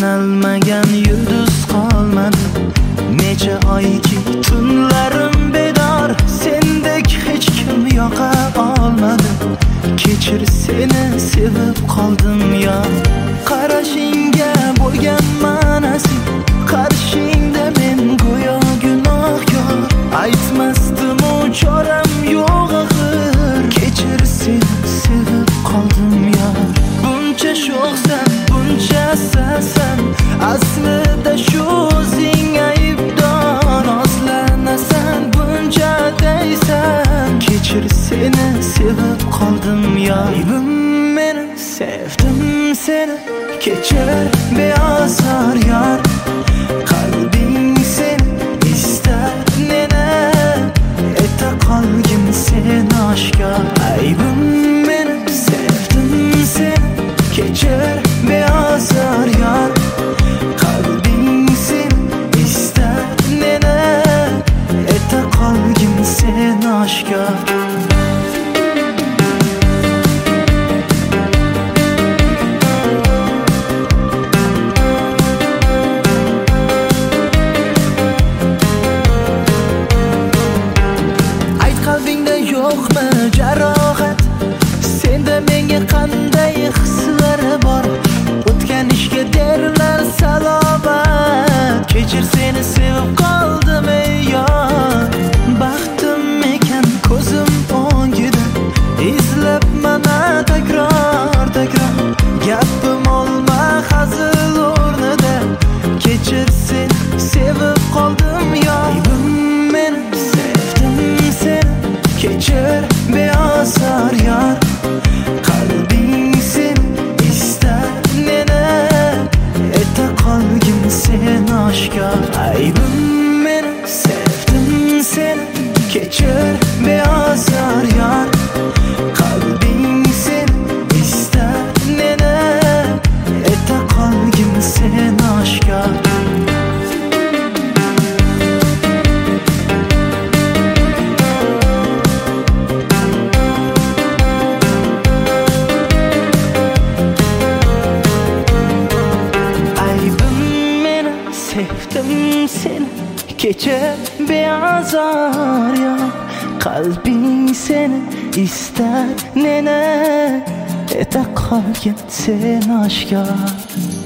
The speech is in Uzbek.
sanalmagan yulduz qolmadi. Necha oyki tunlarim bedor, sendek hech kim yoqa olmadi. Kechir, seni sevib qoldim yo. Qarashingga bo'lgan ma'nasi, qarshingda men go'yo gunohkor. Aytmasdim u choram yo'q axir. Kechir, seni sevib qoldim yo. Buncha sho'xsan, buncha sasan, aslida shu o'zing aybdor. Ozlanasan, buncha deysan. Kechir, seni sevib qoldim yo. Aybim meni, sevdim seni. Kechir, beozor yor. Qalbing seni istar neni, eta qolgin sen oshkor. Aybim meni, sevdim seni. Kechir, beozor yor. Qalbing seni istar neni, eta qolgin sen oshkor. Yo'qmi jarohat, senda menga qanday hislar bor? O'tgan ishga derlar salobat. Kechir, seni sevib qoldim ey yor. Baxtim ekan ko'zim o'ngida, izlab mana takror takror. Gapim olma hazil o'rnida. Kechir, seni sevib qoldim yo. Aybim meni, sevdim seni. Kechir, beozor yor. Qalbing seni istar neni, eta qolgin sen oshkor. Aybim meni, sevdim seni. Kechir, beozor yor. Qalbing seni istar neni, eta qolgin sen oshkor. Sevdim seni. Kechir, beozor yor. Qalbing seni istar neni, eta qolgin sen oshkor.